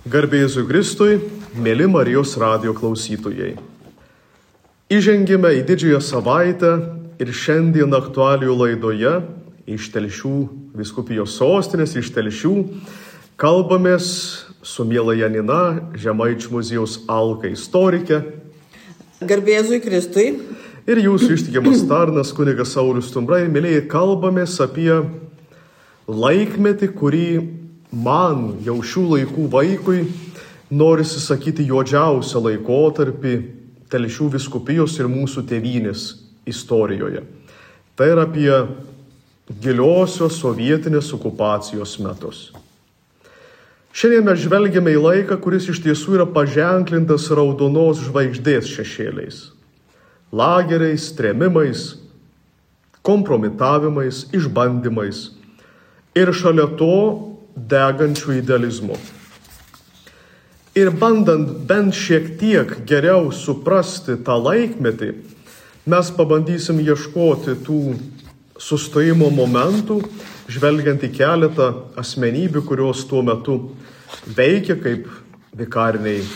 Garbė Jėzui Kristui, mėly Marijos radijo klausytojai. Įžengėme į didžiąją savaitę ir šiandien aktualijų laidoje iš Telšių vyskupijos sostinės, iš Telšių, kalbamės su miela Janina, Žemaičių muziejaus Alka istorikė. Garbė Jėzui Kristui. Ir jūsų ištikimas tarnas kunigas Saulius Stumbrai. Mėlyje, kalbamės apie laikmetį, kurį man, jau šių laikų vaikui, norisi sakyti juodžiausią laikotarpį Telšių vyskupijos ir mūsų tėvynės istorijoje. Tai yra apie giliosios sovietinės okupacijos metus. Šiandien mes žvelgiame į laiką, kuris iš tiesų yra paženklintas raudonos žvaigždės šešėliais, lageriais, trėmimais, kompromitavimais, išbandymais ir šalia to degančių idealizmu. Ir bandant bent šiek tiek geriau suprasti tą laikmetį, mes pabandysim ieškoti tų sustojimo momentų, žvelgiant į keletą asmenybių, kurios tuo metu veikia kaip vikariniai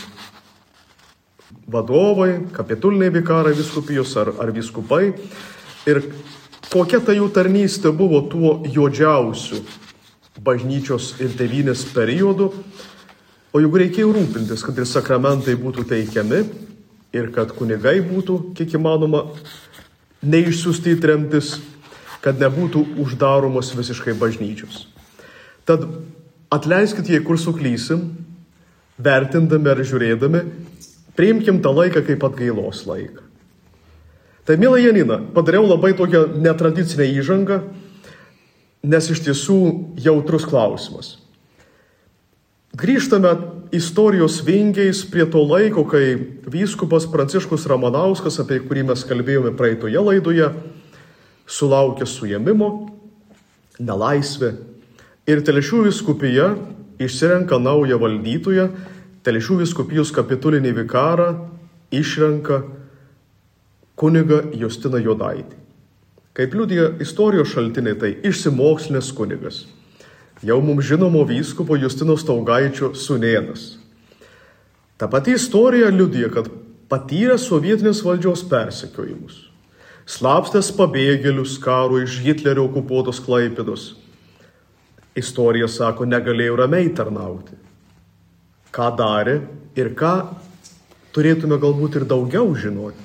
vadovai, kapituliniai vikarai vyskupijos ar vyskupai. Ir kokia ta jų tarnystė buvo tuo juodžiausiu bažnyčios ir tėvynės periodu, o juk reikėjo rūpintis, kad ir sakramentai būtų teikiami ir kad kunigai būtų, kiek įmanoma, neišsiųsti į tremtis, kad nebūtų uždaromos visiškai bažnyčios. Tad atleiskit, jei kur suklysim, vertindami ar žiūrėdami, priimkim tą laiką kaip atgailos laiką. Tai, miela Janina, padariau labai tokią netradicinę įžangą, nes iš tiesų jautrus klausimas. Grįžtame istorijos vingiais prie to laiko, kai vyskupas Pranciškus Ramanauskas, apie kurį mes kalbėjome praeitoje laidoje, sulaukė suėmimo, nelaisvė ir Telšių vyskupija išsirenka naują valdytoją, Telšių vyskupijos kapitulinį vikarą išrenka kunigą Justiną Jodaitį. Kaip liudija istorijos šaltiniai, tai išsimokslinęs kunigas, jau mums žinomo vyskupo Justino Staugaičio sūnėnas. Ta pati istorija liudija, kad patyrė sovietinės valdžios persekiojimus, slapstęs pabėgėlius karo iš Hitlerio okupuotos Klaipėdos. Istorija sako, negalėjo ramiai tarnauti. Ką darė ir ką turėtume galbūt ir daugiau žinoti.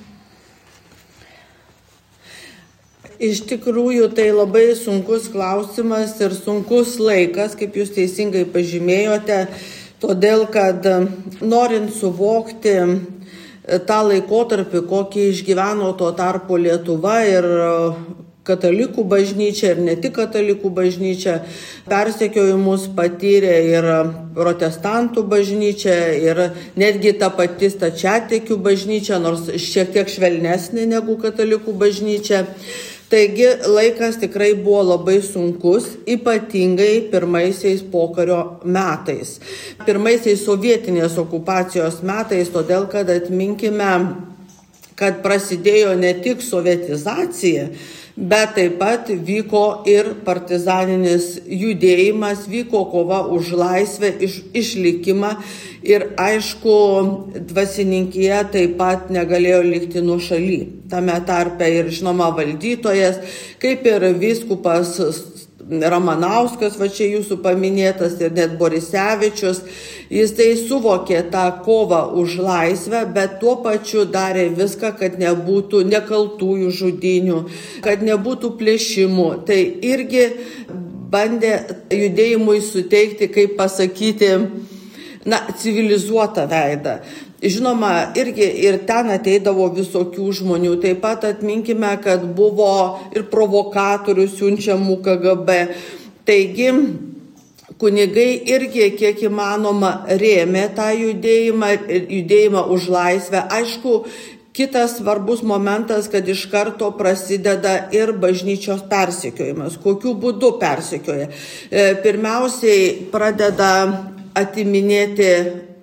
Iš tikrųjų, tai labai sunkus klausimas ir sunkus laikas, kaip jūs teisingai pažymėjote, todėl kad norint suvokti tą laikotarpį, kokį išgyveno tuo tarpu Lietuva ir katalikų bažnyčia ir ne tik katalikų bažnyčia, persekiojimus patyrė ir protestantų bažnyčia ir netgi ta pati stačiatikių bažnyčia, nors šiek tiek švelnesnė negu katalikų bažnyčia. Taigi laikas tikrai buvo labai sunkus, ypatingai pirmaisiais pokario metais. Pirmaisiais sovietinės okupacijos metais, todėl kad atminkime, kad prasidėjo ne tik sovietizacija, bet taip pat vyko ir partizaninis judėjimas, vyko kova už laisvę, išlikimą ir aišku, dvasininkija taip pat negalėjo likti nuošaly. Tame tarpe ir žinoma valdytojas, kaip ir vyskupas Ramanauskas, va čia jūsų paminėtas, ir net Borisevičius, jis tai suvokė tą kovą už laisvę, bet tuo pačiu darė viską, kad nebūtų nekaltųjų žudynių, kad nebūtų plėšimų. Tai irgi bandė judėjimui suteikti, kaip pasakyti, civilizuotą veidą. Žinoma, irgi ir ten ateidavo visokių žmonių. Taip pat atminkime, kad buvo ir provokatorių siunčiamų KGB. Taigi, kunigai irgi kiek įmanoma rėmė tą judėjimą už laisvę. Aišku, kitas svarbus momentas, kad iš karto prasideda ir bažnyčios persekiojimas. Kokiu būdu persekioja? Pirmiausiai pradeda atiminėti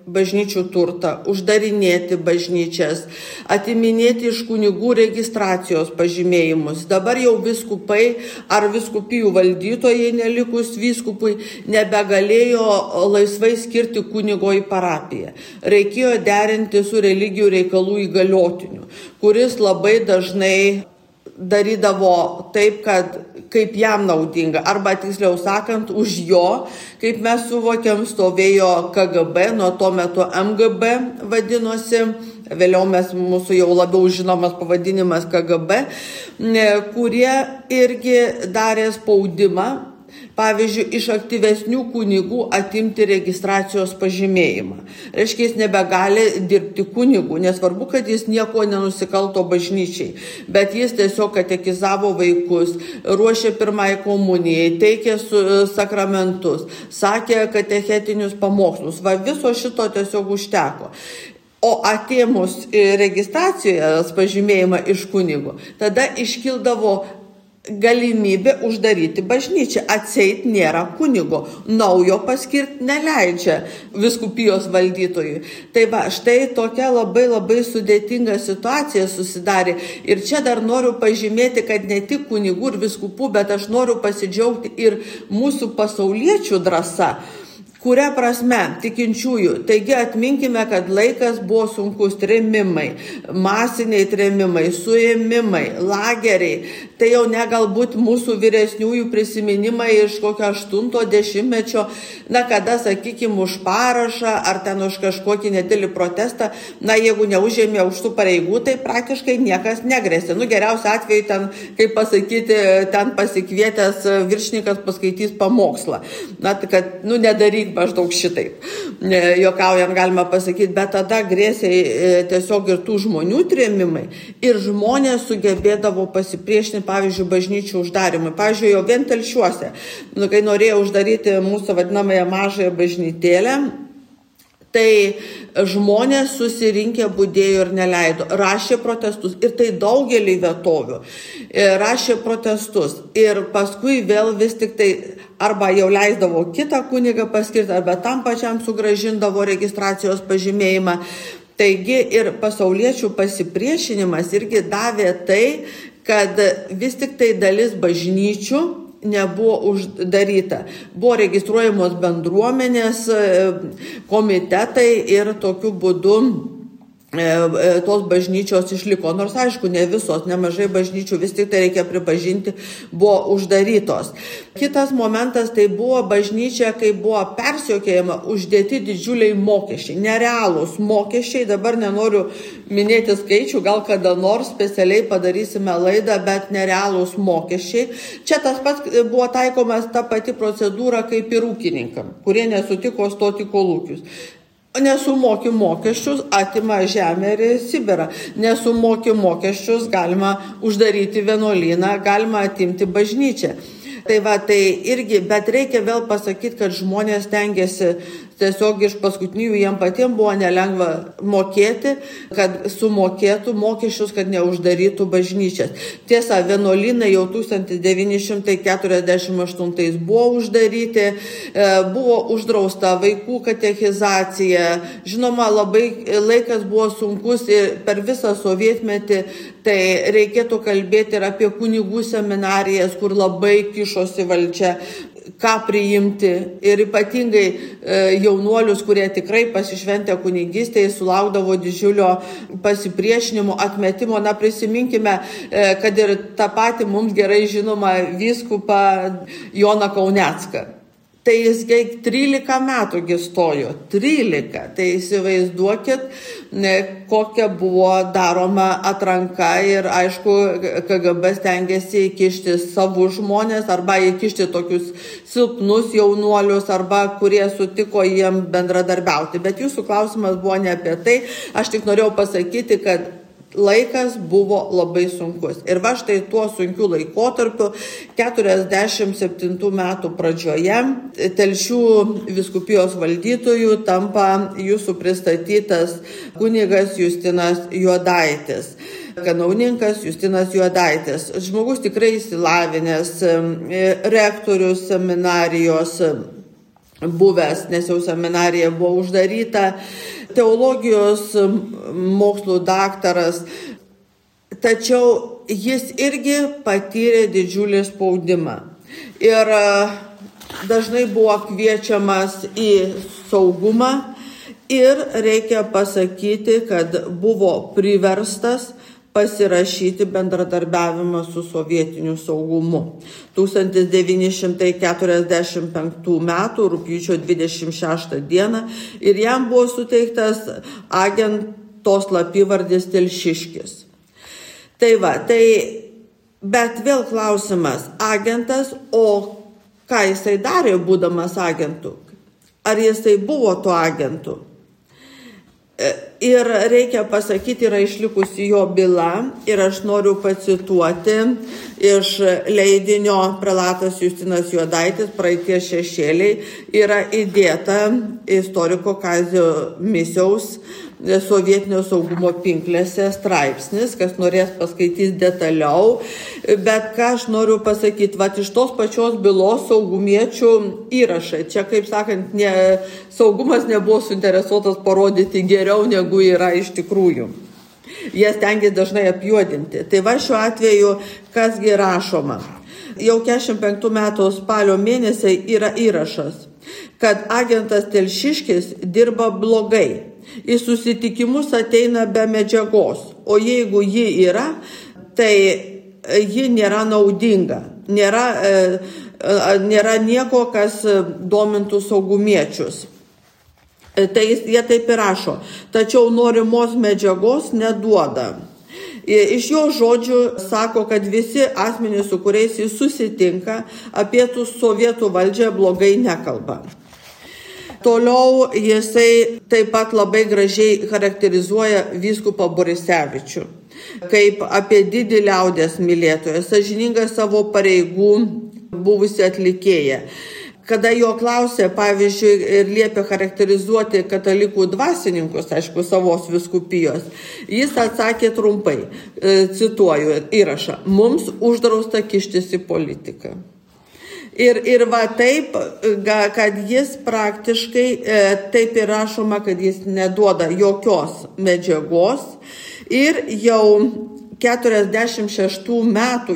bažnyčių turtą, uždarinėti bažnyčias, atiminėti iš kunigų registracijos pažymėjimus. Dabar jau vyskupai ar vyskupijų valdytojai nelikus vyskupui nebegalėjo laisvai skirti kunigo į parapiją. Reikėjo derinti su religijų reikalų įgaliotiniu, kuris labai dažnai darydavo taip, kad kaip jam naudinga, arba tiksliau sakant, už jo, kaip mes suvokiam, stovėjo KGB, nuo to metu MGB vadinosi, vėliau mūsų jau labiau žinomas pavadinimas KGB, kurie irgi darė spaudimą, pavyzdžiui, iš aktyvesnių kunigų atimti registracijos pažymėjimą. Reiškia, jis nebegali dirbti kunigų, nesvarbu, kad jis nieko nenusikalto bažnyčiai, bet jis tiesiog katekizavo vaikus, ruošė pirmąjį komunijai, teikė sakramentus, sakė katechetinius pamokslus. Viso šito tiesiog užteko. O atėmus registracijos pažymėjimą iš kunigo, tada iškildavo galimybė uždaryti bažnyčią, atseit nėra kunigo, naujo paskirti neleidžia vyskupijos valdytojui. Tai štai tokia labai sudėtinga situacija susidarė. Ir čia dar noriu pažymėti, kad ne tik kunigų ir vyskupų, bet aš noriu pasidžiaugti ir mūsų pasauliečių drąsa. Kuria prasme, tikinčiųjų. Taigi atminkime, kad laikas buvo sunkus, trėmimai, masiniai trėmimai, suėmimai, lageriai. Tai jau ne galbūt mūsų vyresniųjų prisiminimai iš kokio 80-mečio, kada, sakykime, už parašą ar ten už kažkokį nedidelį protestą, jeigu neužėmė už tų pareigų, tai praktiškai niekas negrėsė. Geriausiu atveju ten, kaip pasakyti, ten pasikvietęs viršininkas paskaitys pamokslą. Kad, nedaryk maždaug šitaip. Juokaujant galima pasakyti, bet tada grėsė tiesiog ir tų žmonių trėmimai. Ir žmonės sugebėdavo pasipriešinti, pavyzdžiui, bažnyčių uždarimui. Pavyzdžiui, jau vien Telšiuose, kai norėjo uždaryti mūsų vadinamąją mažąją bažnytėlę, tai žmonės susirinkę budėjo ir neleido, rašė protestus ir tai daugelį vietovių rašė protestus ir paskui vėl vis tik tai arba jau leisdavo kitą kunigą paskirti, arba tam pačiam sugrąžindavo registracijos pažymėjimą. Taigi ir pasauliečių pasipriešinimas irgi davė tai, kad vis tik tai dalis bažnyčių nebuvo uždaryta. Buvo registruojamos bendruomenės, komitetai ir tokiu būdu tos bažnyčios išliko. Nors aišku, ne visos, nemažai bažnyčių vis tik tai reikia pripažinti, buvo uždarytos. Kitas momentas tai buvo bažnyčia, kai buvo persekiojama, uždėti didžiuliai mokesčiai, nerealūs mokesčiai, dabar nenoriu minėti skaičių, gal kada nors specialiai padarysime laidą, bet nerealūs mokesčiai. Čia tas pats buvo taikomas ta pati procedūra kaip ir ūkininkam, kurie nesutiko stoti kolūkius. Nesumoki mokesčius, atima žemę ir Sibirą. Nesumoki mokesčius, galima uždaryti vienuolyną, galima atimti bažnyčią. Tai irgi, bet reikia vėl pasakyti, kad žmonės tengiasi tiesiog iš paskutinių, jiem patiems buvo nelengva mokėti, kad sumokėtų mokesčius, kad neuždarytų bažnyčias. Tiesa, vienuolynai jau 1948 buvo uždaryti, buvo uždrausta vaikų katechizacija. Žinoma, labai laikas buvo sunkus ir per visą sovietmetį, tai reikėtų kalbėti ir apie kunigų seminarijas, kur labai kišosi valdžia, ką priimti ir ypatingai jaunuolius, kurie tikrai pasišventę kunigystėje sulaukdavo didžiulio pasipriešinimo, atmetimo. Prisiminkime, kad ir tą patį mums gerai žinomą vyskupą Joną Kaunecką. Tai jis 13 metų stojo, 13. Tai įsivaizduokit, kokia buvo daroma atranka ir aišku, KGB stengiasi įkišti savus žmonės arba įkišti tokius silpnus jaunuolius arba kurie sutiko jiem bendradarbiauti. Bet jūsų klausimas buvo ne apie tai, aš tik norėjau pasakyti, kad laikas buvo labai sunkus. Ir štai tuo sunkiu laikotarpiu 47 metų pradžioje Telšių vyskupijos valdytojų tampa jūsų pristatytas kunigas Justinas Juodaitis. Kanauninkas Justinas Juodaitis. Žmogus tikrai išsilavinęs, rektorius seminarijos, buvęs, nes jau seminarija buvo uždaryta, teologijos mokslų daktaras, tačiau jis irgi patyrė didžiulį spaudimą ir dažnai buvo kviečiamas į saugumą ir reikia pasakyti, kad buvo priverstas pasirašyti bendradarbiavimą su sovietiniu saugumu. 1945 metų rugpjūčio 26 dieną ir jam buvo suteiktas agento slapyvardis Telšiškis. Bet vėl klausimas, agentas, o ką jisai darė būdamas agentu? Ar jisai buvo tuo agentu? Ir reikia pasakyti, yra išlikusi jo byla ir aš noriu pacituoti iš leidinio Prelatas Justinas Juodaitis Praeities šešėliai, yra įdėta istoriko Kazio Misiaus sovietinio saugumo pinklėse straipsnis, kas norės paskaitys detaliau, bet ką aš noriu pasakyti, iš tos pačios bylos saugumiečių įrašai. Čia, kaip sakant, saugumas nebuvo suinteresuotas parodyti geriau, negu yra iš tikrųjų. Jie stengiasi dažnai apjuodinti. Tai šiuo atveju, kasgi rašoma. Jau 45 metų spalio mėnesį yra įrašas, kad agentas Telšiškis dirba blogai. Į susitikimus ateina be medžiagos, o jeigu ji yra, tai ji nėra naudinga. Nėra nieko, kas domintų saugumiečius. Tai jie taip ir rašo, tačiau norimos medžiagos neduoda. Iš jo žodžių sako, kad visi asmenys, su kuriais jis susitinka, apie tų sovietų valdžią blogai nekalba. Toliau jisai taip pat labai gražiai charakterizuoja vyskupą Borisevičių kaip apie didį liaudies mylėtoją, sąžiningą savo pareigų buvusi atlikėja. Kada jo klausė, pavyzdžiui, ir liepė charakterizuoti katalikų dvasininkus, aišku, savos vyskupijos, jis atsakė trumpai, cituoju įrašą, mums uždrausta kištis į politiką. Ir taip, kad jis praktiškai, taip ir rašoma, kad jis neduoda jokios medžiagos ir jau 46 metų,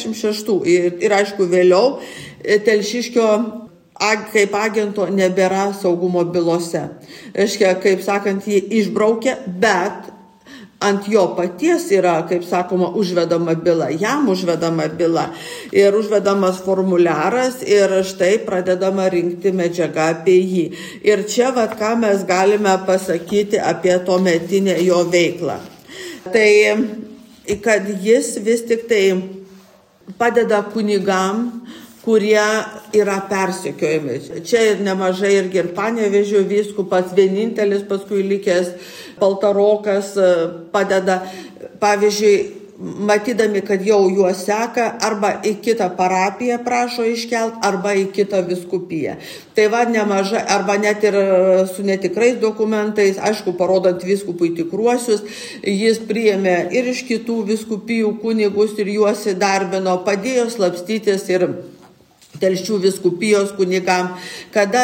ir aišku vėliau, Telšiškio kaip agento nebėra saugumo bylose. Reiškia, kaip sakant, jį išbraukė, bet ant jo paties yra, kaip sakoma, užvedama byla, jam užvedama byla ir užvedamas formuliaras ir štai pradedama rinkti medžiagą apie jį. Ir čia, ką mes galime pasakyti apie tuometinę jo veiklą. Tai, kad jis vis tik tai padeda kunigam, kurie yra persekiojami. Čia ir nemažai irgi ir Panevėžio vyskupas, vienintelis paskui likęs Paltarokas padeda, pavyzdžiui, matydami, kad jau juos seka, arba į kitą parapiją prašo iškelt, arba į kitą vyskupiją. Tai nemažai, arba net ir su netikrais dokumentais, aišku, parodant vyskupui tikruosius, jis priėmė ir iš kitų vyskupijų kunigus ir juos įdarbino, padėjo slapstytis ir Telšių vyskupijos kunigam, kada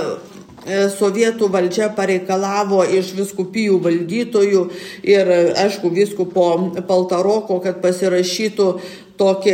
sovietų valdžia pareikalavo iš vyskupijų valdytojų ir, aišku, vyskupo Paltaroko, kad pasirašytų tokį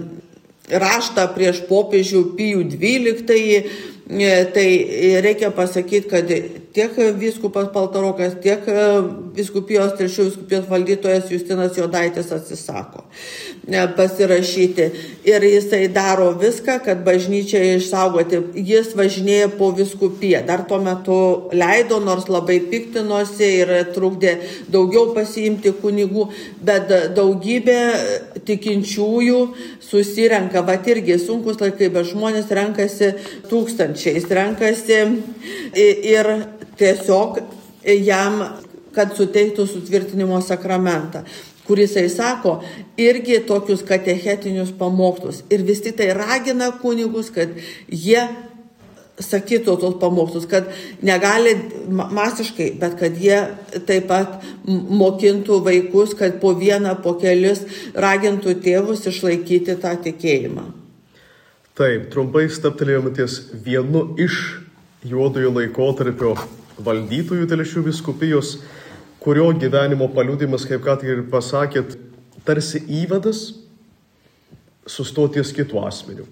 raštą prieš popiežių Pijų XII, tai reikia pasakyti, kad tiek vyskupas Paltarokas, tiek vyskupijos, Telšių vyskupijos valdytojas Justinas Juodaitis atsisako pasirašyti. Ir jisai daro viską, kad bažnyčią išsaugoti. Jis važinėja po vyskupiją. Dar tuo metu leido, nors labai piktinosi ir trukdė daugiau pasiimti kunigų, bet daugybė tikinčiųjų susirenka. Irgi sunkus laikai, bet žmonės renkasi tūkstančiais, renkasi ir tiesiog jam, kad suteiktų sutvirtinimo sakramentą, kuris, jisai sako, irgi tokius katechetinius pamokslus. Ir vis tik tai ragina kunigus, kad jie sakytų tos pamokslus, kad negali masiškai, bet kad jie taip pat mokintų vaikus, kad po vieną, po kelis ragintų tėvus išlaikyti tą tikėjimą. Taip, trumpai stabtelėjome ties vienu iš juodojo laikotarpio valdytojų Telšių vyskupijos, kurio gyvenimo paliudimas, kaip ką tik ir pasakėt, tarsi įvadas sustoties kitų asmenių.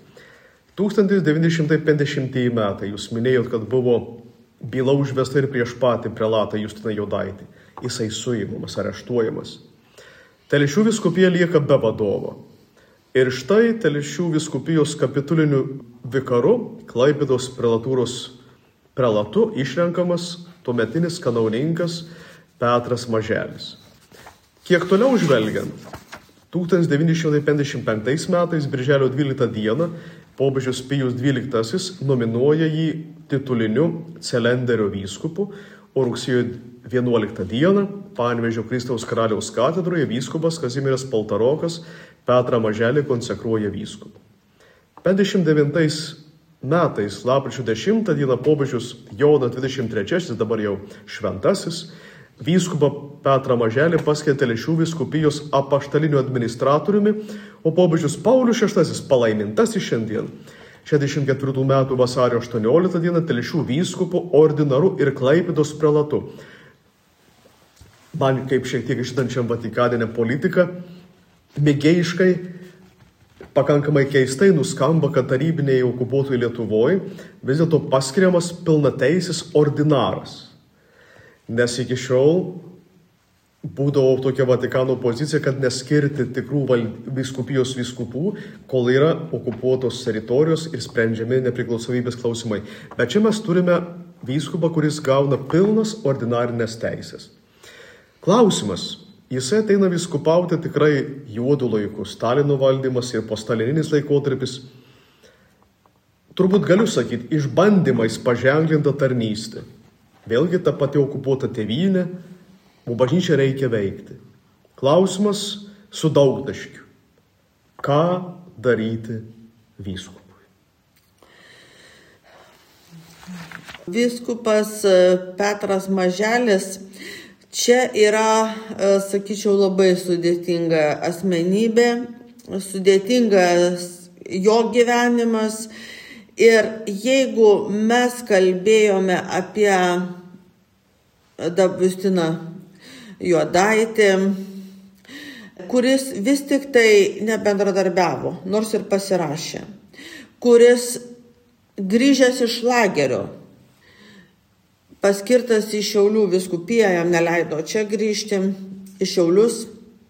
1950 metai, jūs minėjot, kad buvo byla užvesta ir prieš patį prelatą Justiną Jodaitį. Jisai suimamas, areštuojamas. Telšių vyskupija lieka be vadovo. Ir štai Telšių vyskupijos kapituliniu vikaru, Klaipėdos prelatūros prelatu, išrenkamas tuometinis kanauninkas Petras Maželis. Kiek toliau žvelgiant, 1955 metais, birželio 12 dieną, popiežius Pijus XII nominuoja jį tituliniu Celenderio vyskupu, o rugsėjo 11 dieną Panevėžio Kristaus karaliaus katedroje vyskupas Kazimieras Paltarokas Petrą Maželį konsekruoja vyskupu. 59 metais, lapkričio 10 dieną, popiežius Jonas 23, dabar jau šventasis, vyskupą Petrą Maželį paskyrė Telšių vyskupijos apaštaliniu administratoriumi, o popiežius Paulius VI palaimintasis šiandien 64 metų vasario 18 dieną Telšių vyskupu, ordinaru ir Klaipėdos prelatu. Man kaip šiek tiek išdančiam Vatikane politiką, mėgėjiškai, pakankamai keistai nuskamba, kad tarybiniai okupuotojai Lietuvoje vis dėlto paskiriamas pilnateisis ordinaras. Nes iki šiol būdavo tokia Vatikano pozicija, kad neskirti tikrų vyskupijos vyskupų, kol yra okupuotos teritorijos ir sprendžiami nepriklausomybės klausimai. Bet čia mes turime vyskupą, kuris gauna pilnas ordinarinės teisės. Klausimas, jisai ateina vyskupauti tikrai juodų laikų, Stalino valdymas ir postalininis laikotarpis. Turbūt galiu sakyti, išbandymais paženklinta tarnystė. Vėlgi ta pati okupuota tėvynė, o bažnyčią reikia veikti. Klausimas su daugtaškiu. Ką daryti vyskupui? Vyskupas Petras Maželis čia yra, sakyčiau, labai sudėtinga asmenybė, sudėtingas jo gyvenimas. Ir jeigu mes kalbėjome apie Justiną Jodaitį, kuris vis tik tai nebendradarbiavo, nors ir pasirašė, kuris grįžęs iš lagerio, paskirtas į Šiaulių vyskupiją, jam neleido čia grįžti į Šiaulius,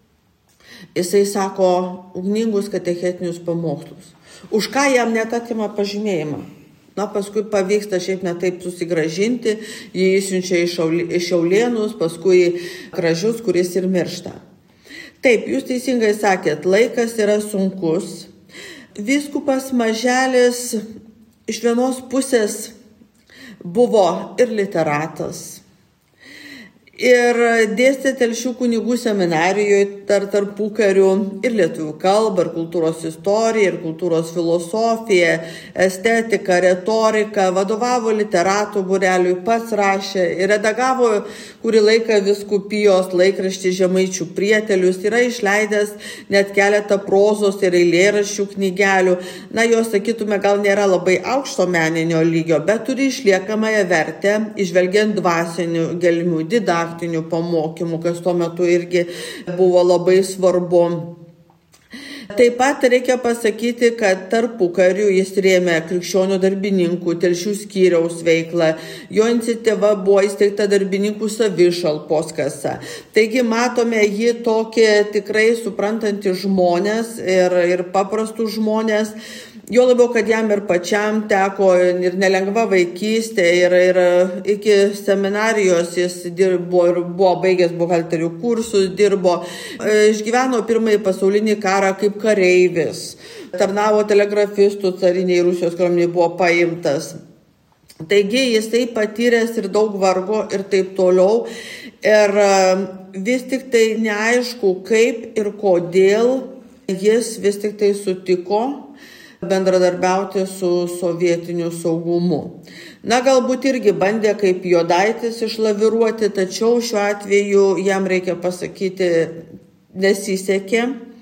jisai sako ugningus katechetinius pamokslus. Už ką jam net atima pažymėjimą. Na, paskui pavyksta šiaip netaip susigražinti, jį išsiunčia į Šiaulėnus, paskui Kražius, kuris ir miršta. Taip, jūs teisingai sakėt, laikas yra sunkus. Vyskupas Maželis iš vienos pusės buvo ir literatas, ir dėstė Telšių kunigų seminarijoje tarpukariu ir lietuvių kalbą, ir kultūros istoriją, ir kultūros filosofiją, estetiką, retoriką, vadovavo literatų būreliui, pats rašė ir redagavo kurį laiką vyskupijos laikraštį Žemaičių prietelius, yra išleidęs net keletą prozos ir eilėraščių knygelių. Na, jos, sakytume, gal nėra labai aukšto meninio lygio, bet turi išliekamąją vertę, išvelgiant dvasinių gelmių, didaktinių pamokymų, kas tuo metu irgi buvo labai svarbu. Taip pat reikia pasakyti, kad tarpukariu jis rėmė krikščionių darbininkų Telšių skyriaus veiklą. Jo iniciatyva buvo įsteigta darbininkų savišalpos kasa. Taigi matome jį tokį tikrai suprantantį žmonės ir paprastus žmonės. Jo labiau, kad jam ir pačiam teko ir nelengva vaikystė, ir iki seminarijos jis buvo baigęs buhalterių kursus, dirbo, išgyveno pirmąjį pasaulinį karą kaip kareivis, tarnavo telegrafistų cariniai Rusijos kariuomenei, buvo paimtas. Taigi jisai patyręs ir daug vargo ir taip toliau, ir vis tik tai neaišku, kaip ir kodėl jis vis tik tai sutiko bendradarbiauti su sovietiniu saugumu. Na, galbūt irgi bandė kaip Jodaitis išlaviruoti, tačiau šiuo atveju jam reikia pasakyti, nesisekė.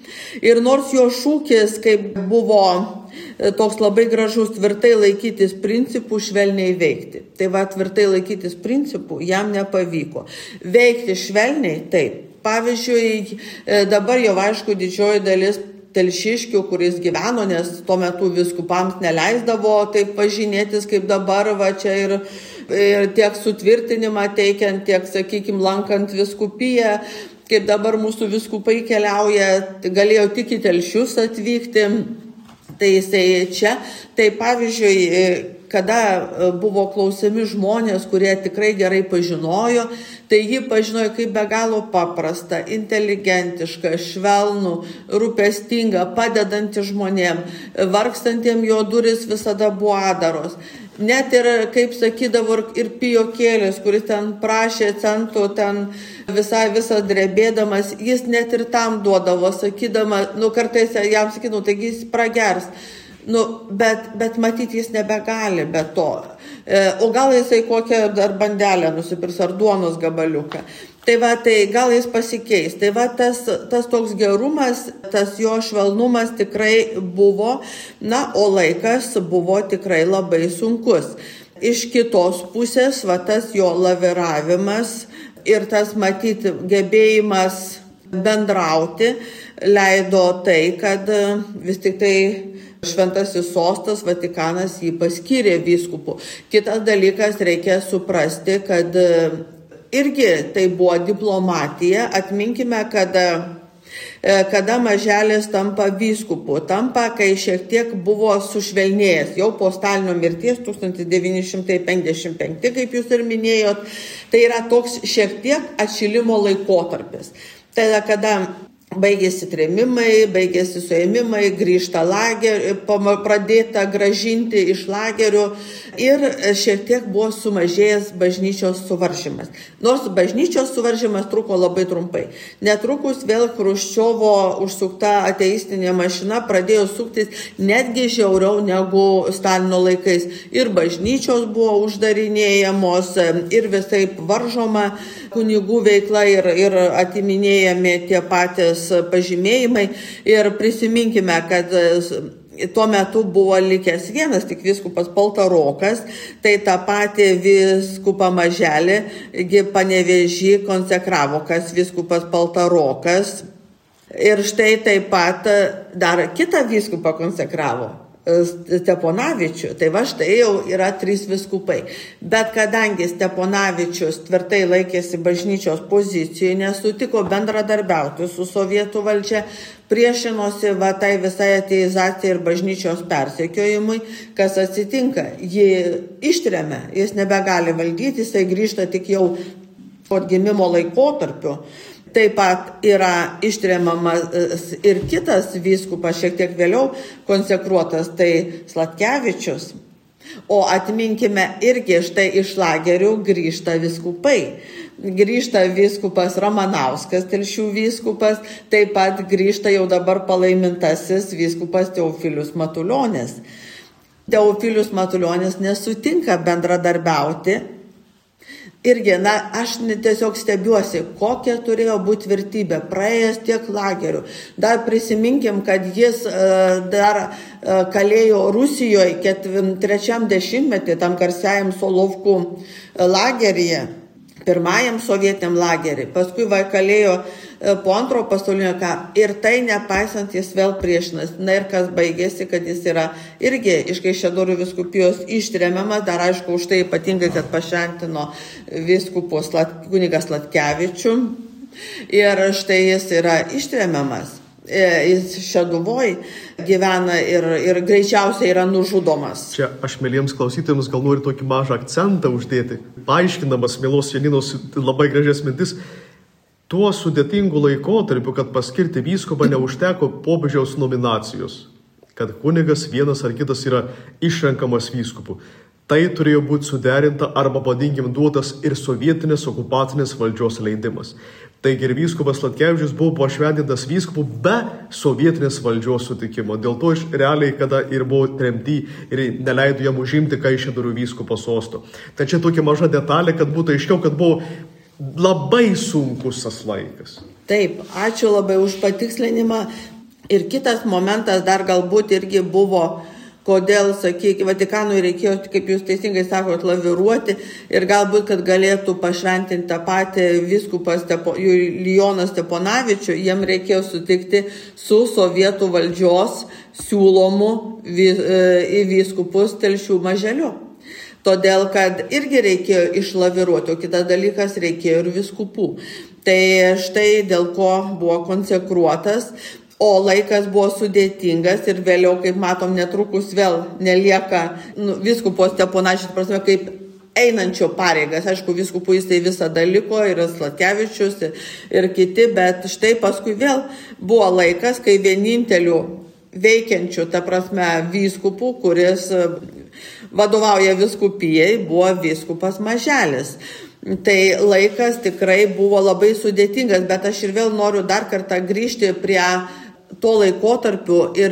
Ir nors jo šūkis, kaip buvo toks labai gražus, tvirtai laikytis principų, švelniai veikti. Tai va, tvirtai laikytis principų jam nepavyko. Veikti švelniai, taip. Pavyzdžiui, dabar jau aišku didžioji dalis Telšiškių, kuris gyveno, nes tuo metu vyskupams neleisdavo taip pažinėtis, kaip dabar, va čia ir tiek sutvirtinimą teikiant, tiek, sakykime, lankant vyskupiją, kaip dabar mūsų vyskupai keliauja, galėjo tik į Telšius atvykti, tai jisai čia. Tai pavyzdžiui, kada buvo klausiami žmonės, kurie tikrai gerai pažinojo, tai jį pažinojo kaip be galo paprastą, inteligentišką, švelnų, rūpestingą, padedantį žmonėm, vargstantiem jo durys visada buvo atdaros. Net ir, kaip sakydavo, ir pijokėlis, kuris ten prašė centų, ten visą drebėdamas, jis net ir tam duodavo, sakydama, kartais jam sakydavo, taigi jis pragers. Bet matyti jis nebegali be to. O gal jisai kokią dar bandelę nusipirks ar duonos gabaliuką. Tai va, tai gal jis pasikeis. Tai va, tas toks gerumas, tas jo švelnumas tikrai buvo, o laikas buvo tikrai labai sunkus. Iš kitos pusės, va, tas jo laviravimas ir tas matyti gebėjimas bendrauti leido tai, kad vis tik tai Šventasis sostas Vatikanas jį paskyrė vyskupu. Kitas dalykas, reikia suprasti, kad irgi tai buvo diplomatija. Atminkime, kada maželis tampa vyskupu. Tampa, kai šiek tiek buvo sušvelnėjęs. Jau po Stalino mirties 1955, kaip jūs ir minėjot, tai yra toks šiek tiek atšilimo laikotarpis. Tai kada baigėsi trėmimai, baigėsi suėmimai, grįžta pradėta grąžinti iš lagerių ir šiek tiek buvo sumažėjęs bažnyčios suvaržymas. Nors bažnyčios suvaržymas truko labai trumpai. Netrukus vėl Chruščiovo užsukta ateistinė mašina pradėjo suktis netgi žiauriau negu Stalino laikais. Ir bažnyčios buvo uždarinėjamos, ir visaip varžoma kunigų veikla ir atiminėjami tie patys pažymėjimai. Ir prisiminkime, kad tuo metu buvo likęs vienas tik vyskupas Paltarokas, tai tą patį vyskupą Maželį Panevėžį konsekravo, kas vyskupas Paltarokas. Ir štai taip pat dar kitą vyskupą konsekravo, Steponavičių. Tai va štai jau yra 3 vyskupai. Bet kadangi Steponavičius tvirtai laikėsi bažnyčios pozicijoje, nesutiko bendradarbiauti su sovietų valdžia, priešinosi tai visai ateizacijai ir bažnyčios persekiojimui, kas atsitinka, jį ištremia, jis nebegali valdyti, jisai grįžta tik jau po atgimimo laikotarpiu. Taip pat yra ištremiamas ir kitas vyskupas, šiek tiek vėliau konsekruotas, tai Sladkevičius. O atminkime irgi štai iš lagerių grįžta vyskupai. Grįžta vyskupas Ramanauskas, Telšių vyskupas, taip pat grįžta jau dabar palaimintasis vyskupas Teofilius Matulionis. Teofilius Matulionis nesutinka bendradarbiauti. Irgi, aš tiesiog stebiuosi, kokia turėjo būti vertybė, praėjęs tiek lagerių. Dar prisiminkim, kad jis dar kalėjo Rusijoje 3 dešimtmetį, tam garsiajam Solovkų lageryje, pirmajam sovietiniam lagerį. Paskui kalėjo po Antrojo pasaulinio karo ir tai nepaisant jis vėl priešinas. Ir kas baigėsi, kad jis yra irgi iš Kaišiadorių vyskupijos ištremiamas, dar aišku už tai ypatingai, kad pašventino vyskupo kunigas Sladkevičių. Ir štai jis yra ištremiamas. Jis Šeduvoj gyvena ir greičiausiai yra nužudomas. Čia aš mieliems klausytojams gal noriu tokį mažą akcentą uždėti, paaiškinamas mielos Janinos labai gražias mintis. Tuo sudėtingu laikotarpiu, kad paskirti vyskupą, neužteko popiežiaus nominacijos, kad kunigas vienas ar kitas yra išrenkamas vyskupu. Tai turėjo būti suderinta arba, vadinkim, duotas ir sovietinės okupacinės valdžios leidimas. Taigi ir vyskupas Sladkevičius buvo pašventintas vyskupu be sovietinės valdžios sutikimo. Dėl to realiai, kada ir buvo tremty ir neleido jam užimti Kaišiadorių vyskupo sosto. Tai čia tokia maža detalė, kad būtų aiškiau, kad buvo labai sunkus tas laikas. Taip, ačiū labai už patikslinimą. Ir kitas momentas dar galbūt irgi buvo, kodėl, sakykime, Vatikanui reikėjo, kaip jūs teisingai sakot, laviruoti ir galbūt, kad galėtų pašventinti tą patį vyskupas Julijoną Steponavičių, jiem reikėjo sutikti su sovietų valdžios siūlomu į vyskupus Telšių Maželiu. Todėl, kad irgi reikėjo išlaviruoti, o kitas dalykas reikėjo ir vyskupų. Tai štai dėl ko buvo konsekruotas. O laikas buvo sudėtingas ir vėliau, kaip matom, netrukus vėl nelieka vyskupo Steponavičiaus, prasme, kaip einančio pareigas. Aišku, vyskupų jisai visada liko, ir Slatkevičius, ir kiti, bet štai paskui vėl buvo laikas, kai vieninteliu veikiančių, ta prasme, vyskupų, kuris vadovauja vyskupijai, buvo vyskupas Maželis. Tai laikas tikrai buvo labai sudėtingas, bet aš ir vėl noriu dar kartą grįžti prie to laikotarpio ir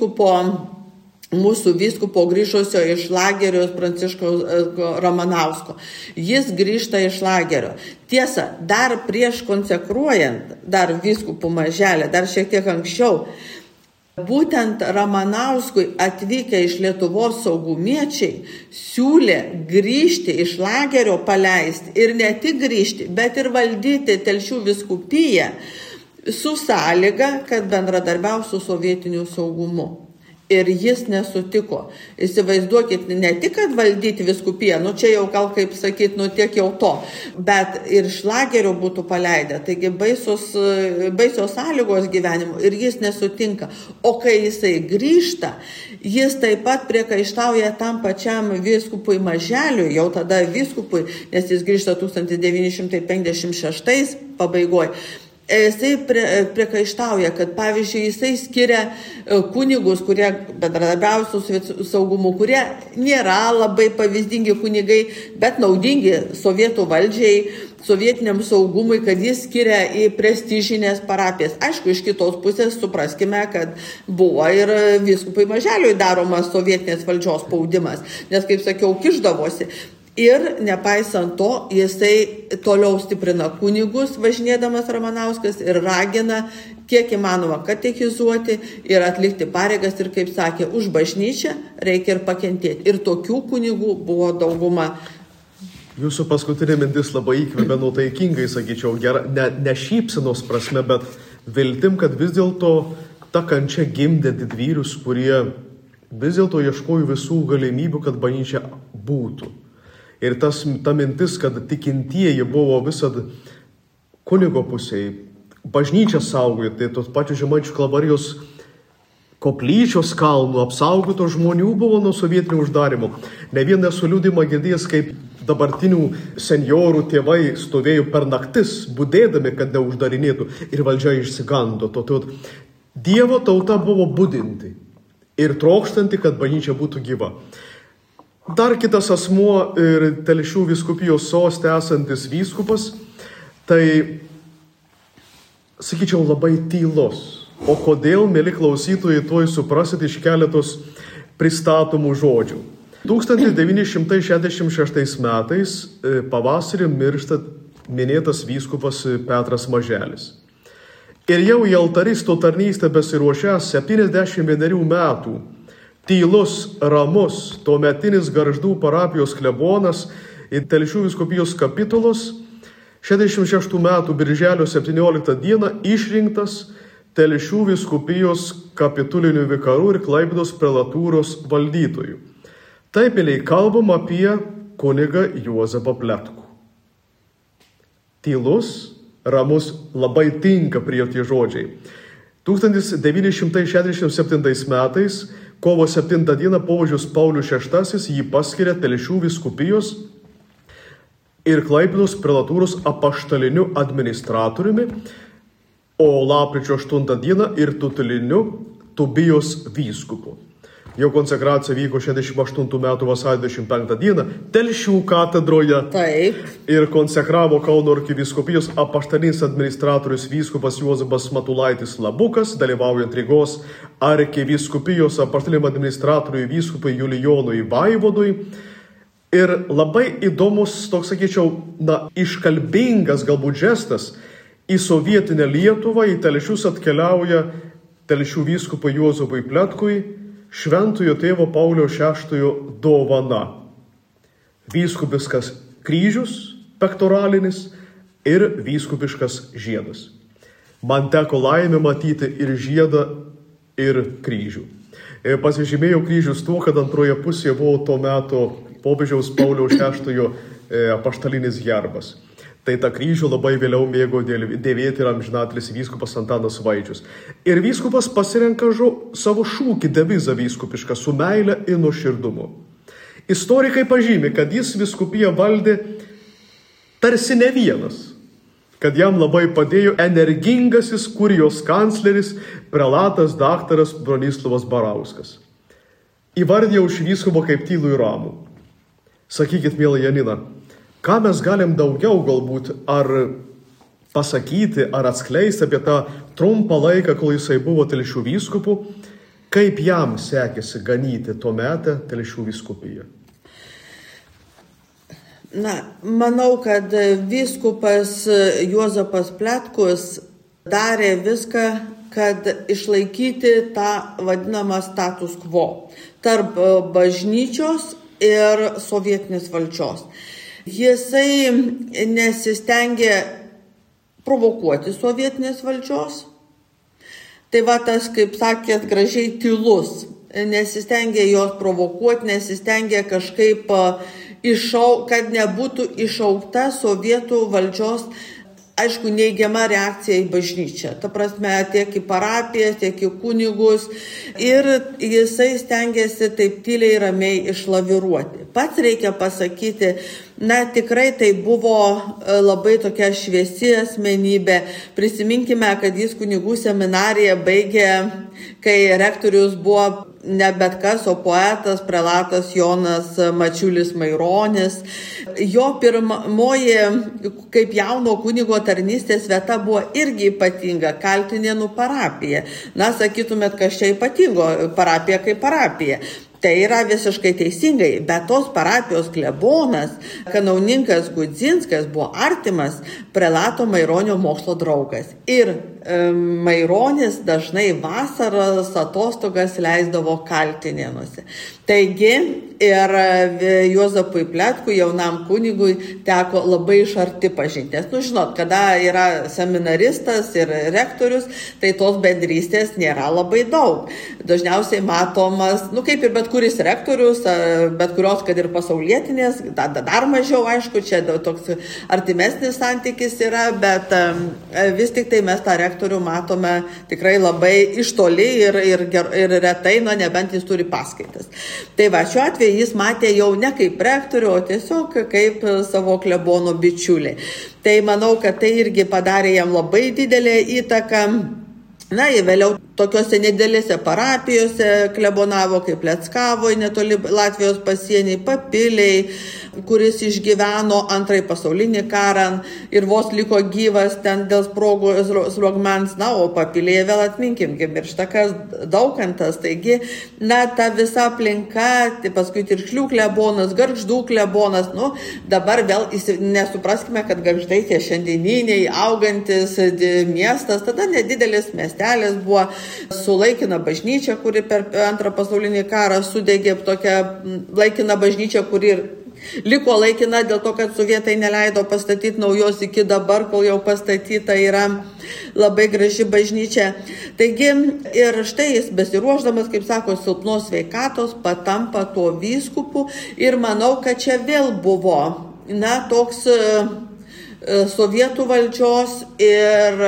mūsų vyskupo grįžusio iš lagerio Pranciškaus Ramanausko. Jis grįžta iš lagerio. Tiesa, dar prieš konsekruojant, dar vyskupų Maželį, dar šiek tiek anksčiau, būtent Ramanauskui atvykę iš Lietuvos saugumiečiai siūlė grįžti iš lagerio paleisti ir ne tik grįžti, bet ir valdyti Telšių vyskupiją su sąlyga, kad bendradarbiaus su sovietiniu saugumu. Ir jis nesutiko. Įsivaizduokit, ne tik, kad valdyti vyskupiją, čia jau gal kaip sakyt, tiek jau to, bet ir iš lagerio būtų paleidę. Taigi baisios sąlygos gyvenimo ir jis nesutinka. O kai jisai grįžta, jis taip pat priekaištauja tam pačiam vyskupui Maželiui, jau tada vyskupui, nes jis grįžta 1956 pabaigoje. Jisai priekaištauja, kad pavyzdžiui jisai skiria kunigus, kurie bendradarbiauja su saugumu, kurie nėra labai pavyzdingi kunigai, bet naudingi sovietų valdžiai, sovietiniam saugumui, kad jis skiria į prestižinės parapijas. Aišku, iš kitos pusės supraskime, kad buvo ir vyskupui Maželiui daromas sovietinės valdžios spaudimas, nes, kaip sakiau, kišdavosi. Ir nepaisant to, jisai toliau stiprina kunigus, važinėdamas Ramanauskas, ir ragina kiek įmanoma katechizuoti ir atlikti pareigas, ir, kaip sakė, už bažnyčią reikia ir pakentėti. Ir tokių kunigų buvo dauguma. Jūsų paskutinė mintis labai įkvėpė nuotaikingai, sakyčiau, gera, ne šypsenos prasme, bet viltim, kad vis dėlto ta kančia gimdė didvyrius, kurie vis dėlto ieškojo visų galimybių, kad bažnyčia būtų. Ir ta mintis, kad tikintieji buvo visad kunigo pusėje, bažnyčia saugojo, tai tos pačios Žemaičių Kalvarijos koplyčios kalnų apsaugoto žmonių buvo nuo sovietinio uždarimo. Ne vieną esu liudijimą girdėjęs, kaip dabartinių senjorų tėvai stovėjo per naktis, budėdami, kad neuždarinėtų, ir valdžia išsigando. Dievo tauta buvo budinti ir trokštanti, kad bažnyčia būtų gyva. Dar kitas asmuo ir Telšių vyskupijos soste esantis vyskupas, tai, sakyčiau, labai tylus. O kodėl, mėly klausytojai, tuoj suprasit iš keletos pristatomų žodžių. 1966 metais pavasarį miršta minėtas vyskupas Petras Maželis. Ir jau į altaristų tarnystę besiruošęs 71 metų, tylus, ramus, tuometinis Gargždų parapijos klebonas ir Telšių vyskupijos kapitulos 66 metų birželio 17 dieną išrinktas Telšių vyskupijos kapituliniu vikaru ir Klaipėdos prelatūros valdytoju. Taip miliai kalbam apie kunigą Juozapą Pletkų. Tylus, ramus, labai tinka prie tie žodžiai. 1967 metais kovo 7 dieną popiežius Paulius VI jį paskiria Telšių vyskupijos ir Klaipėdos prelatūros apaštaliniu administratoriumi, o lapkričio 8 dieną ir tituliniu Tubijos vyskupu. Jo konsekracija vyko 68 metų vasario 25 dieną Telšių katedroje. Taip. Ir konsekravo Kauno arkivyskupijos apaštalinis administratorius vyskupas Juozapas Matulaitis Labukas, dalyvaujant Rygos arkivyskupijos apaštaliniam administratoriui vyskupui Julijonui Vaivadui. Ir labai įdomus, toks, sakyčiau, iškalbingas galbūt žestas, į sovietinę Lietuvą, į Telšius atkeliauja Telšių vyskupui Juozapui Pletkui šventojo tėvo Pauliaus VI dovana. Vyskupiškas kryžius pektoralinis ir vyskupiškas žiedas. Man teko laimė matyti ir žiedą, ir kryžių. Pasižymėjau kryžius tuo, kad antroje pusėje buvo tuo metu popiežiaus Pauliaus VI apaštalinis herbas. Tai tą kryžių labai vėliau mėgo dėvėti ir amžinatilis vyskupas Antanas Vaidžius. Ir vyskupas pasirenka savo šūkį, devizą vyskupišką, su meile ir nuoširdumu. Istorikai pažymi, kad jis vyskupiją valdė tarsi ne vienas, kad jam labai padėjo energingasis kurijos kancleris, prelatas daktaras Bronislavas Barauskas. Įvardėjau šį vyskupą kaip tylų ir ramų. Sakykit, mėla Janina, ką mes galim daugiau galbūt ar pasakyti, ar atskleisti apie tą trumpą laiką, kol jisai buvo Telšių vyskupu, kaip jam sekėsi ganyti tuo metą Telšių vyskupiją? Manau, kad vyskupas Juozapas Pletkus darė viską, kad išlaikyti tą vadinamą status quo tarp bažnyčios ir sovietinės valdžios. Jisai nesistengė provokuoti sovietinės valdžios. Tai va tas, kaip sakėt, gražiai tylus. Nesistengė jos provokuoti, nesistengė kažkaip kad nebūtų išaukta sovietų valdžios, aišku, neigiama reakcija į bažnyčią. Ta prasme, tiek į parapiją, tiek į kunigus. Ir jisai stengiasi taip tyliai ramiai išlaviruoti. Pats reikia pasakyti, tikrai tai buvo labai tokia šviesi asmenybė. Prisiminkime, kad jis kunigų seminariją baigė, kai rektorius buvo ne bet kas, o poetas, prelatas Jonas Mačiulis Maironis. Jo pirmoji, kaip jauno kunigo tarnystės vieta buvo irgi ypatinga, Kaltinėnų parapija. Sakytumėt, kas čia ypatingo, parapija kaip parapija. Tai yra visiškai teisingai, bet tos parapijos klebonas, kanauninkas Gudzinskas, buvo artimas prelato Maironio mokslo draugas. Ir Maironis dažnai vasaros atostogas leisdavo Kaltinėnuose. Taigi ir Juozapui Pletkui, jaunam kunigui, teko labai iš arti pažinti. Nes, žinot, kada yra seminaristas ir rektorius, tai tos bendrystės nėra labai daug. Dažniausiai matomas, kaip ir bet kuris rektorius, bet kurios, kad ir pasaulietinės, dar mažiau, aišku, čia toks artimesnis santykis yra, bet vis tik tai mes tą rektorių matome tikrai labai iš toli ir retai, nebent jis turi paskaitas. Tai va, šiuo atveju jis matė jau ne kaip rektorių, o tiesiog kaip savo klebono bičiulį. Tai manau, kad tai irgi padarė jam labai didelę įtaką. Ir vėliau tokiuose nedėlėse parapijose klebonavo, kaip Leckavoje, netoli Latvijos pasieniai, Papiliai, kuris išgyveno antrąjį pasaulinį karą ir vos liko gyvas ten dėl sprogmens, o Papilėje vėl atminkim, kaip Mirštakas, Daukantas. Taigi, ta visa aplinka, tai paskui Tirkšlių klebonas, Gargždų klebonas, dabar vėl nesupraskime, kad Gargždai tie šiandieniniai augantis miestas, tada nedidelis miestelis buvo su laikina bažnyčia, kuri per antrą pasaulinį karą sudegė, tokia laikina bažnyčia, kuri liko laikina dėl to, kad sovietai neleido pastatyti naujos iki dabar, kol jau pastatyta yra labai graži bažnyčia. Taigi ir štai jis besiruošdamas, kaip sako, silpnos sveikatos, patampa tuo vyskupu ir manau, kad čia vėl buvo, toks sovietų valdžios ir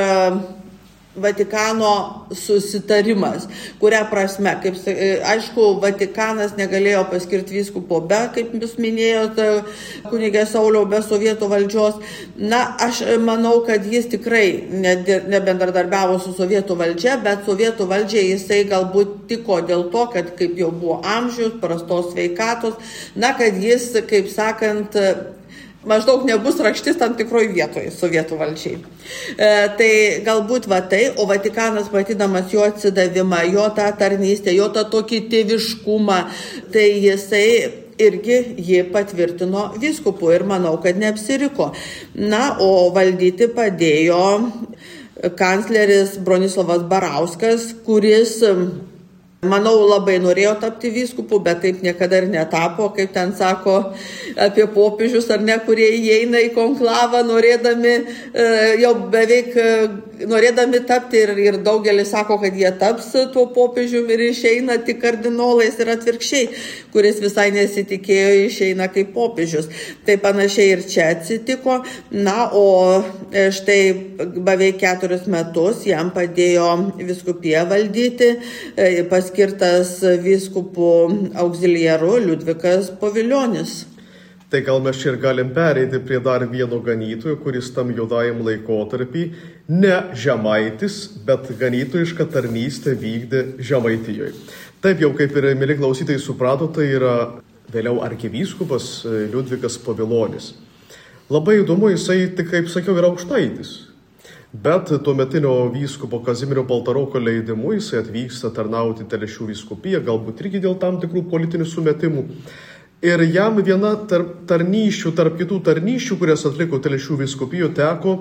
Vatikano susitarimas, kuria prasme, kaip aišku, Vatikanas negalėjo paskirti vyskupo be, kaip jūs minėjote, kunigė Sauliau, be sovietų valdžios. Aš manau, kad jis tikrai nebendradarbiavo su sovietų valdžia, bet sovietų valdžiai jisai galbūt tiko dėl to, kad kaip jau buvo amžius, prastos sveikatos, kad jis, kaip sakant, maždaug nebus rakštis tam tikroj vietoje sovietų valdžiai. Tai galbūt tai, o Vatikanas, matydamas jo atsidavimą, jo tą tarnystę, jo tą tokį tėviškumą, tai jisai irgi jį patvirtino vyskupu ir manau, kad neapsiriko. O valdyti padėjo kancleris Bronislavas Barauskas, kuris, manau, labai norėjo tapti vyskupu, bet taip niekada ir netapo, kaip ten sako apie popiežius, ar ne, kurie įeina į konklavą norėdami, jau beveik norėdami tapti ir daugelis sako, kad jie taps tuo popiežiumi ir išeina tik kardinolais ir atvirkščiai, kuris visai nesitikėjo išeina kaip popiežius. Tai panašiai ir čia atsitiko. Na, o štai beveik 4 metus jam padėjo vyskupiją valdyti paskirtas vyskupų auxiliaru Liudvikas Povilionis. Tai gal mes čia ir galim pereiti prie dar vieno ganytojo, kuris tam juodajam laikotarpį ne žemaitis, bet ganytojišką tarnystę vykdė Žemaitijoje. Taip jau kaip ir mėly klausytojai suprato, tai yra vėliau arkivyskupas Liudvikas Povilionis. Labai įdomu, jisai tik, kaip sakiau, yra aukštaitis. Bet tuometinio vyskupo Kazimiero Paltaroko leidimu jisai atvyksta tarnauti Telešių vyskupiją, galbūt irgi dėl tam tikrų politinių sumetimų. Ir jam viena tarp kitų tarnysčių, kurias atliko Telešių vyskupijoje, teko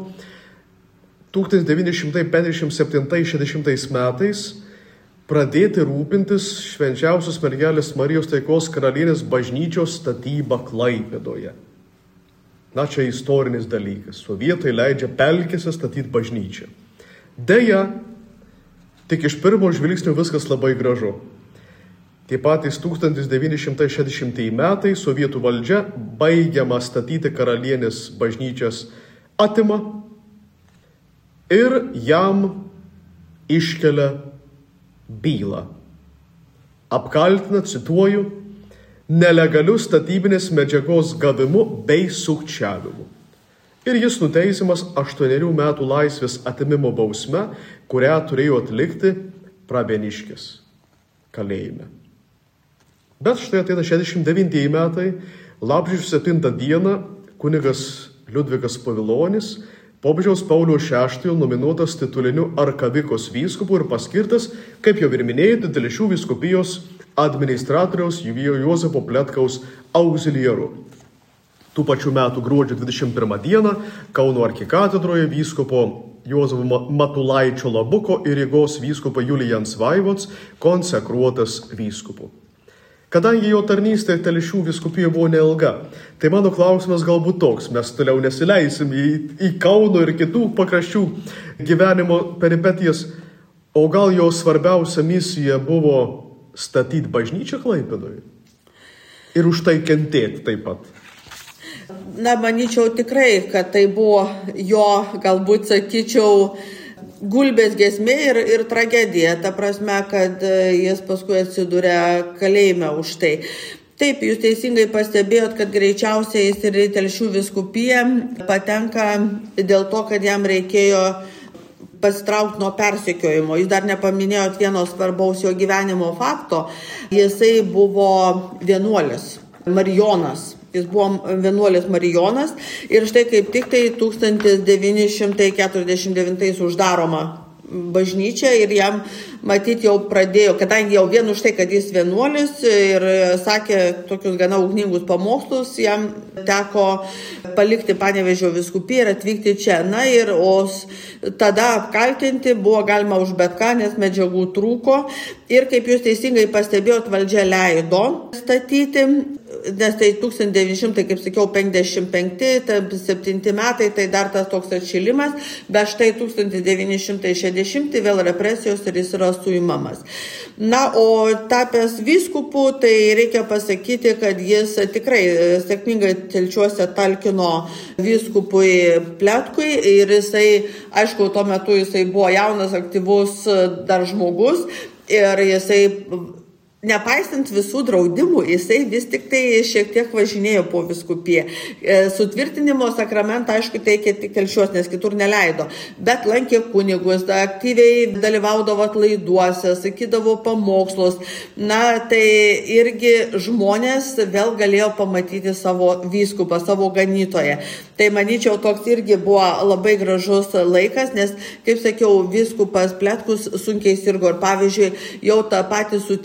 1957-60 metais pradėti rūpintis Švenčiausios Mergelės Marijos Taikos karalienės bažnyčios statybą Klaipėdoje. Na, čia istorinis dalykas. Sovietai leidžia pelkėse statyti bažnyčią. Deja, tik iš pirmo žvilgsnio viskas labai gražu. Tie patys 1960 metai sovietų valdžia baigiamą statyti karalienės bažnyčias atima ir jam iškelia bylą. Apkaltina, cituoju, nelegaliu statybinės medžiagos gavimu bei sukčiavimu. Ir jis nuteisiamas 8 metų laisvės atimimo bausme, kurią turėjo atlikti Pravieniškės kalėjime. Bet štai ateina 69 metai, lapkričio 7 dieną kunigas Liudvikas Povilionis, popiežiaus Pauliaus VI nominuotas tituliniu Arkavikos vyskupu ir paskirtas, kaip jau ir minėjau, Telešių vyskupijos administratoriaus Juozapo Pletkaus auxiliaru. Tų pačių metų gruodžio 21 dieną Kauno arkikatedroje vyskupo Juozapo Matulaičio Labuko ir Rygos vyskupo Julijans Vaivots konsekruotas vyskupu. Kadangi jo tarnystė Telešių vyskupijoje buvo neilga, tai mano klausimas galbūt toks, mes toliau nesileisim į Kauno ir kitų pakraščių gyvenimo peripetijas, o gal jo svarbiausia misija buvo statyti bažnyčią Klaipėdoje ir už tai kentėti taip pat? Na, manyčiau tikrai, kad tai buvo jo, galbūt sakyčiau, gulbės giesmė ir tragedija, ta prasme, kad jis paskui atsidūrė kalėjime už tai. Taip, jūs teisingai pastebėjot, kad greičiausiai jis ir į Telšių vyskupiją patenka dėl to, kad jam reikėjo pasitraukti nuo persekiojimo. Jūs dar nepaminėjot vieno svarbaus jo gyvenimo fakto. Jisai buvo vienuolis, Marijonas. Jis buvo vienuolis Marijonas ir štai kaip tik tai 1949 uždaroma bažnyčia ir jam matyti jau pradėjo, kadangi jau vien už tai, kad jis vienuolis ir sakė tokius gana ugningus pamokslus, jam teko palikti Panevėžio vyskupiją ir atvykti čia. Na ir tada apkaltinti buvo galima už bet ką, nes medžiagų trūko ir kaip jūs teisingai pastebėjot, valdžia leido statyti, nes tai 1900, kaip sakiau, 55-7 metai, tai dar tas toks atšilimas, bet štai 1960 vėl represijos ir jis yra suimamas. Na, o tapęs vyskupu, tai reikia pasakyti, kad jis tikrai sėkmingai Telšiuose talkino vyskupui Pletkui ir jisai, aišku, tuo metu jisai buvo jaunas, aktyvus dar žmogus ir jisai, nepaisant visų draudimų, jisai vis tik tai šiek tiek važinėjo po vyskupiją. Sutvirtinimo sakramentą, aišku, teikė tik Telšiuos, nes kitur neleido. Bet lankė kunigus, aktyviai dalyvaudavo atlaiduose, sakydavo pamokslus. Na, tai irgi žmonės vėl galėjo pamatyti savo vyskupą, savo ganytoją. Tai manyčiau, toks irgi buvo labai gražus laikas, nes, kaip sakiau, vyskupas Pletkus sunkiai sirgo. Ir pavyzdžiui, jau tą patį sutvirtinimą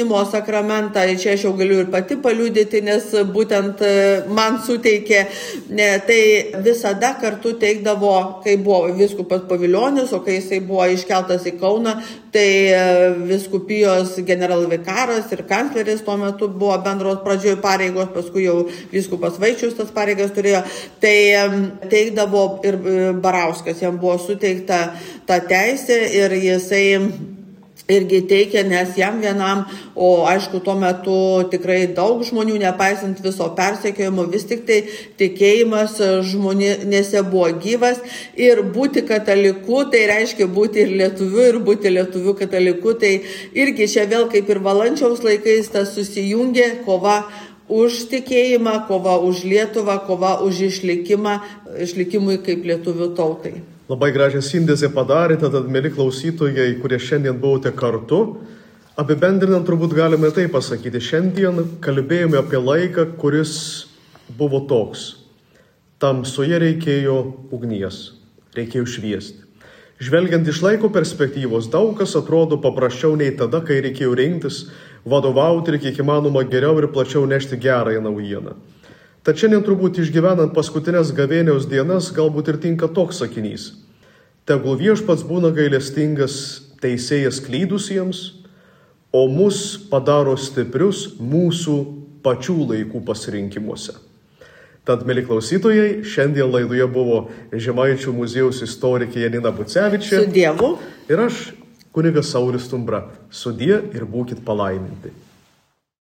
palaiminimo sakramentą, čia aš jau galiu ir pati paliudyti, nes būtent man suteikė, tai visada kartu teikdavo, kai buvo vyskupas Paviljonis, o kai jisai buvo iškeltas į Kauną, tai vyskupijos generalvikaras ir kancleris tuo metu buvo bendros pradžioje pareigos, paskui jau vyskupas Vaičius tas pareigas turėjo, tai teikdavo ir Barauskas, jam buvo suteikta ta teisė ir jisai irgi teikė, nes jam vienam, o aišku, tuo metu tikrai daug žmonių, nepaisant viso persekiojimo, vis tik tai tikėjimas žmonėse buvo gyvas ir būti kataliku, tai reiškia būti ir lietuviu, ir būti lietuviu kataliku, tai irgi čia vėl kaip ir Valančiaus laikais tas susijungė kova už tikėjimą, kova už Lietuvą, kova už išlikimui kaip lietuvių tautai. Labai gražią sintezę padarėte, tad mėly klausytojai, kurie šiandien buvote kartu, apibendrinant turbūt galime tai pasakyti. Šiandien kalbėjome apie laiką, kuris buvo toks. Tamsoje reikėjo ugnies, reikėjo šviesti. Žvelgiant iš laiko perspektyvos, daug kas atrodo paprasčiau nei tada, kai reikėjo rinktis, vadovauti ir kiek įmanoma geriau ir plačiau nešti gerąją naujieną. Tad šiandien turbūt išgyvenant paskutinės gavėnios dienas galbūt ir tinka toks sakinys. Tegul viešpats būna gailestingas teisėjas klydusiems, o mus padaro stiprius mūsų pačių laikų pasirinkimuose. Tad, mėly klausytojai, šiandien laidoje buvo Žemaičių muziejaus istorikė Janina Bucevičė. Su Dievu. Ir aš, kunigas Saulius Stumbra. Sudie ir būkit palaiminti.